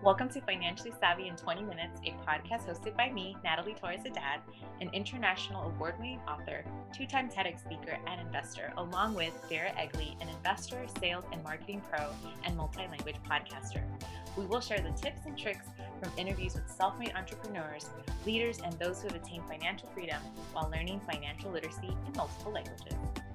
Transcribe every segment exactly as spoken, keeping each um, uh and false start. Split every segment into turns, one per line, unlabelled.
Welcome to Financially Savvy in twenty minutes, a podcast hosted by me, Natalie Torres Haddad, an international award-winning author, two-time TEDx speaker, and investor, along with Dara Egley, an investor, sales, and marketing pro, and multi-language podcaster. We will share the tips and tricks from interviews with self-made entrepreneurs, leaders, and those who have attained financial freedom while learning financial literacy in multiple languages.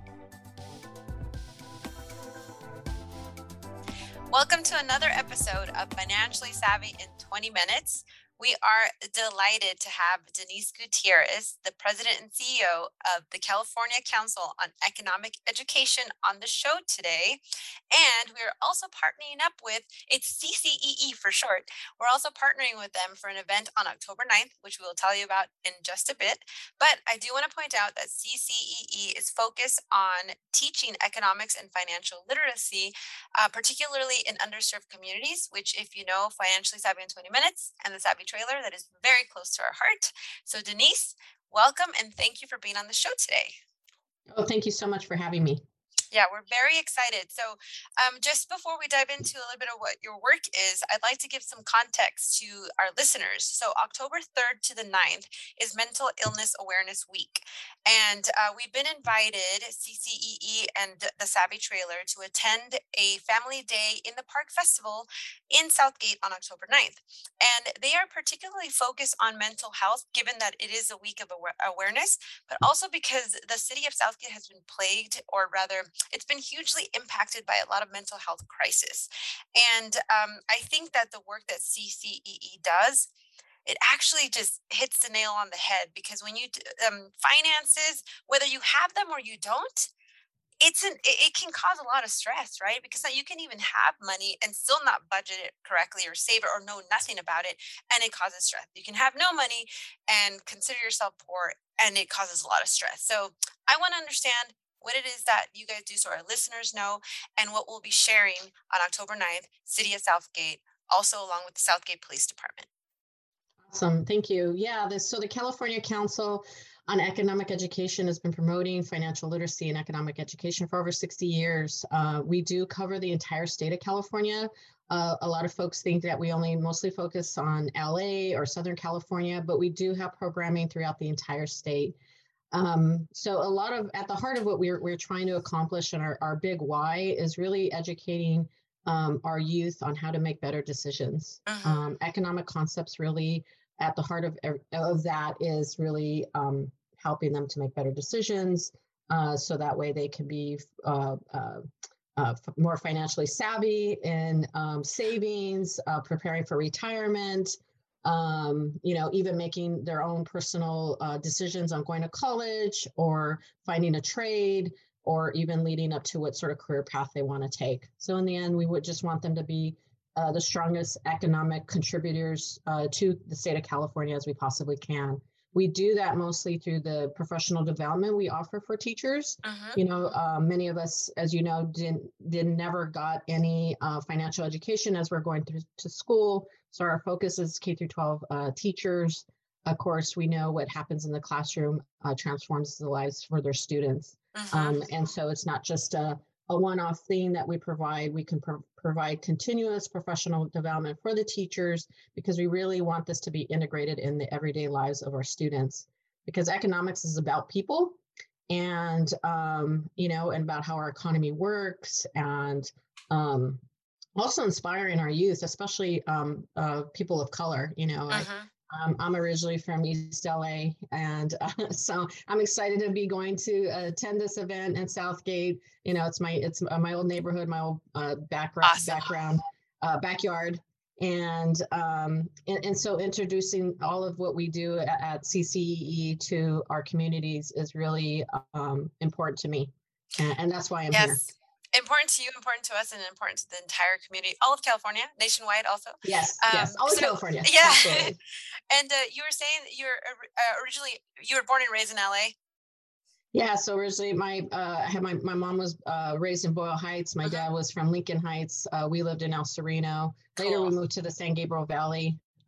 Welcome to another episode of Financially Savvy in twenty minutes. We are delighted to have Denise Gutierrez, the president and C E O of the California Council on Economic Education, on the show today. And we are also partnering up with, it's C C E E for short. We're also partnering with them for an event on October ninth, which we will tell you about in just a bit. But I do want to point out that C C E E is focused on teaching economics and financial literacy, uh, particularly in underserved communities, which, if you know Financially Savvy in twenty minutes and the Savvy trailer, that is very close to our heart. So Denise, welcome and thank you for being on the show today.
Oh, thank you so much for having me.
Yeah, we're very excited. So um, just before we dive into a little bit of what your work is, I'd like to give some context to our listeners. So October third to the ninth is Mental Illness Awareness Week. And uh, we've been invited, C C E E and the Savvy Trailer, to attend a family day in the Park Festival in Southgate on October ninth. And they are particularly focused on mental health, given that it is a week of aware- awareness, but also because the city of Southgate has been plagued, or rather, it's been hugely impacted by a lot of mental health crisis. And um, I think that the work that C C E E does, it actually just hits the nail on the head, because when you um, finances, whether you have them or you don't, it's an it, it can cause a lot of stress, right? Because you can even have money and still not budget it correctly or save it or know nothing about it, and it causes stress. You can have no money and consider yourself poor, and it causes a lot of stress. So I want to understand what it is that you guys do so our listeners know, and what we'll be sharing on October ninth, City of Southgate, also along with the Southgate Police Department.
Awesome. Thank you. Yeah, this, so the California Council on Economic Education has been promoting financial literacy and economic education for over sixty years. Uh, we do cover the entire state of California. Uh, a lot of folks think that we only mostly focus on L A or Southern California, but we do have programming throughout the entire state. Um, so a lot of, at the heart of what we're, we're trying to accomplish, and our, our big why, is really educating um, our youth on how to make better decisions.
Uh-huh.
Um, economic concepts really at the heart of, of that is really um, helping them to make better decisions. Uh, so that way they can be uh, uh, uh, more financially savvy in um, savings, uh, preparing for retirement, um, you know, even making their own personal uh, decisions on going to college or finding a trade, or even leading up to what sort of career path they want to take. So in the end, we would just want them to be uh, the strongest economic contributors uh, to the state of California as we possibly can. We do that mostly through the professional development we offer for teachers.
Uh-huh.
You know, uh, many of us, as you know, didn't, didn't never got any uh, financial education as we're going through to school. So our focus is K through twelve uh, teachers. Of course, we know what happens in the classroom uh, transforms the lives for their students.
Uh-huh.
Um, and so it's not just a, a one-off thing that we provide. We can pro- provide continuous professional development for the teachers, because we really want this to be integrated in the everyday lives of our students, because economics is about people and, um, you know, and about how our economy works, and um, also inspiring our youth, especially um, uh, people of color. You know,
Uh-huh.
I, Um, I'm originally from East L A, and uh, so I'm excited to be going to uh, attend this event in Southgate. You know, it's my it's my old neighborhood, my old uh, background
Awesome.
background uh, backyard, and, um, and and so introducing all of what we do at, at C C E E to our communities is really um, important to me, and, and that's why I'm
Yes.
here.
Important to you, important to us, and important to the entire community, all of California, nationwide also.
Yes,
Um,
yes, all of
so,
California.
Yeah.
Absolutely.
And uh, you were saying that you're uh, originally, you were born and raised in L A?
Yeah, so originally my uh, I had my my mom was uh, raised in Boyle Heights. My
Uh-huh.
dad was from Lincoln Heights. Uh, we lived in El Sereno. Later,
Cool.
we moved to the San Gabriel Valley.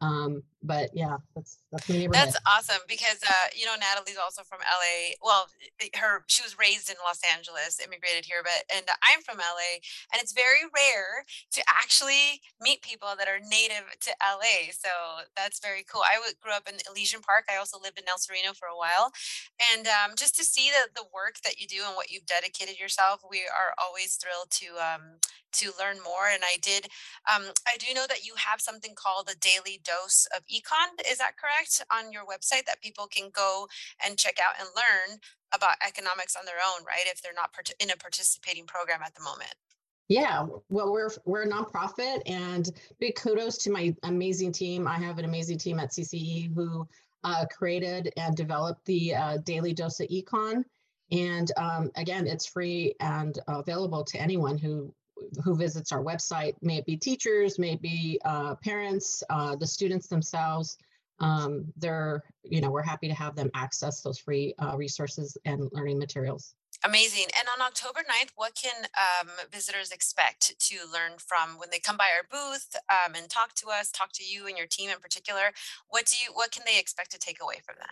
Um, but yeah, that's that's my neighborhood.
That's awesome because uh, you know, Natalie's also from L A. Well, her she was raised in Los Angeles, immigrated here, but and I'm from L A, and it's very rare to actually meet people that are native to L A. So that's very cool. I w- grew up in Elysian Park. I also lived in El Sereno for a while, and um, just to see the the work that you do and what you've dedicated yourself, we are always thrilled to um, to learn more. And I did um, I do know that you have something called a daily dose of econ. Is that correct? On your website that people can go and check out and learn about economics on their own, right? If they're not part- in a participating program at the moment.
Yeah, well, we're we're a nonprofit, and big kudos to my amazing team. I have an amazing team at C C E who uh, created and developed the uh, Daily Dose of Econ. And um, again, it's free and available to anyone who who visits our website, may it be teachers, may it be uh, parents, uh, the students themselves. Um, they're, you know, we're happy to have them access those free uh, resources and learning materials.
Amazing. And on October ninth, what can um, visitors expect to learn from when they come by our booth um, and talk to us, talk to you and your team in particular? What do you, what can they expect to take away from that?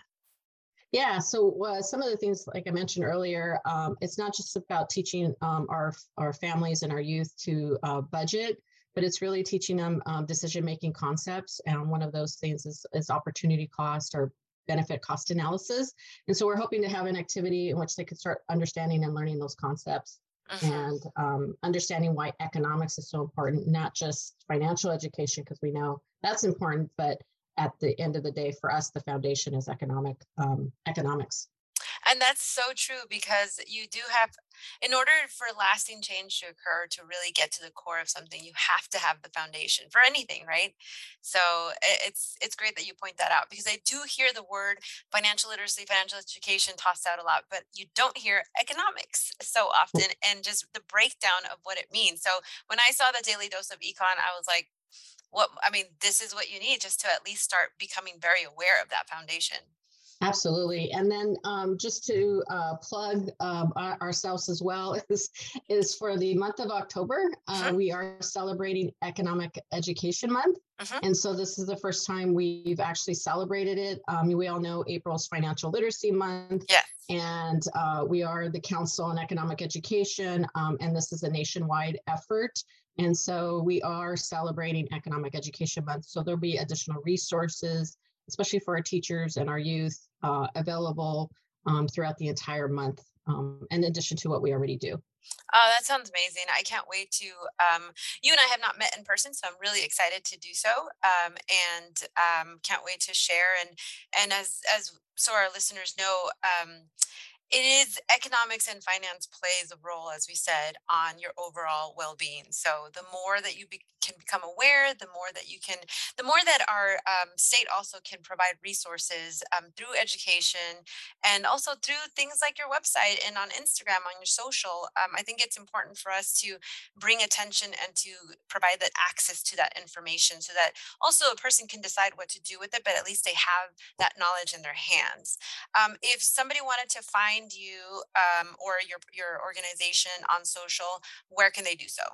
Yeah, so uh, some of the things, like I mentioned earlier, um, it's not just about teaching um, our our families and our youth to uh, budget, but it's really teaching them um, decision-making concepts. And one of those things is, is opportunity cost or benefit cost analysis. And so we're hoping to have an activity in which they could start understanding and learning those concepts uh-huh. and um, understanding why economics is so important, not just financial education, because we know that's important, but at the end of the day, for us, the foundation is economic um, economics.
And that's so true because you do have, in order for lasting change to occur, to really get to the core of something, you have to have the foundation for anything, right? So it's it's great that you point that out because I do hear the word financial literacy, financial education tossed out a lot, but you don't hear economics so often and just the breakdown of what it means. So when I saw the Daily Dose of Econ, I was like, what, I mean, this is what you need just to at least start becoming very aware of that foundation.
Absolutely. And then um, just to uh, plug um, our, ourselves as well is, is for the month of October, uh, uh-huh. we are celebrating Economic Education Month. Uh-huh. And so this is the first time we've actually celebrated it. Um, we all know April's Financial Literacy Month.
Yes.
And uh, we are the Council on Economic Education, um, and this is a nationwide effort. And so we are celebrating Economic Education Month. So there'll be additional resources, especially for our teachers and our youth, uh, available um, throughout the entire month, um, in addition to what we already do.
Oh, that sounds amazing. I can't wait to, um, you and I have not met in person, so I'm really excited to do so. Um, and um, can't wait to share. And, and as, as, so our listeners know, um, it is economics and finance plays a role, as we said, on your overall well-being. So the more that you be, can become aware, the more that you can, the more that our um, state also can provide resources um, through education and also through things like your website and on Instagram, on your social. Um, I think it's important for us to bring attention and to provide that access to that information so that also a person can decide what to do with it, but at least they have that knowledge in their hands. Um, if somebody wanted to find you um, or your your organization on social, where can they do so?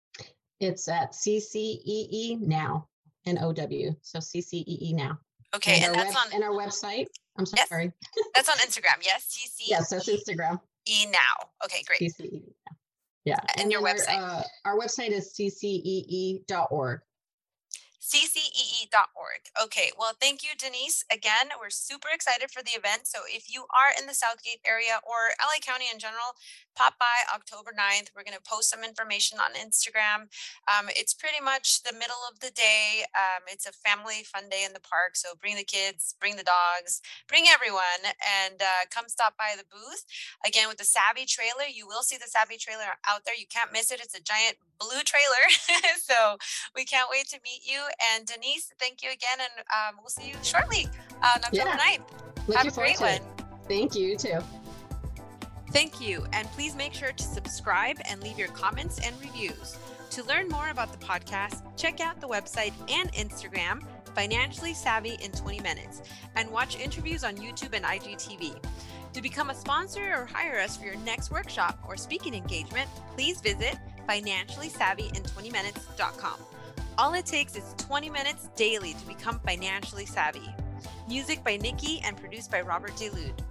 It's at C C E E Now, N O W. So C C E E Now.
Okay, and, and that's web, on
and our website. I'm
yes,
sorry.
That's on Instagram. Yes, C C.
Yes, that's Instagram.
E Now. Okay, great.
C C E E Now. Yeah,
and, and your website.
Our, uh, our website is C C E E dot org.
C C E E dot org. Okay, well, thank you, Denise. Again, we're super excited for the event. So if you are in the Southgate area or L A County in general, pop by October ninth. We're going to post some information on Instagram. Um, it's pretty much the middle of the day. Um, it's a family fun day in the park. So bring the kids, bring the dogs, bring everyone, and uh, come stop by the booth. Again, with the Savvy trailer, you will see the Savvy trailer out there. You can't miss it. It's a giant blue trailer. So we can't wait to meet you. And Denise, thank you again. And um, we'll see you shortly on October
yeah.
ninth.
Looking
Have a great one.
It. Thank you, too.
Thank you. And please make sure to subscribe and leave your comments and reviews. To learn more about the podcast, check out the website and Instagram, Financially Savvy in twenty minutes, and watch interviews on YouTube and I G T V. To become a sponsor or hire us for your next workshop or speaking engagement, please visit financially savvy in twenty minutes dot com.
All it takes is twenty minutes daily to become financially savvy. Music by Nikki and produced by Robert DeLude.